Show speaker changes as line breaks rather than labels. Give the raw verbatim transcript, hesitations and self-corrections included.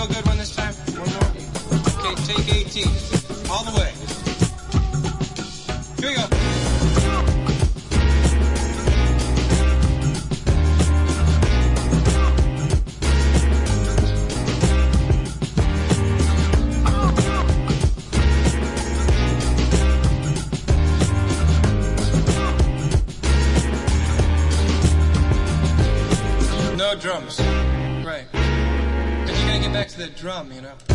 No good one this time? One more? Okay, take eighteen. All the way. Here we go. No drums. Right. But you gotta get back to the drum, you know.